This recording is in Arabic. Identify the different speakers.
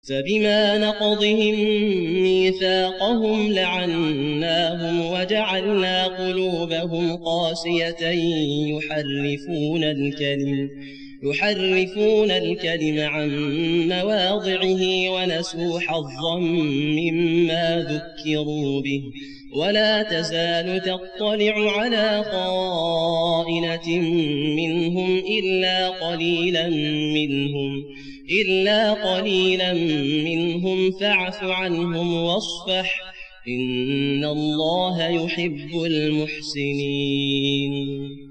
Speaker 1: فبما نقضهم ميثاقهم لعناهم وجعلنا قلوبهم قاسية يحرفون الكلم عن مواضعه ونسوا حظا مما ذكروا به ولا تزال تطلع على خائنة منهم إلا قليلا منهم فاعف عنهم واصفح إن الله يحب المحسنين.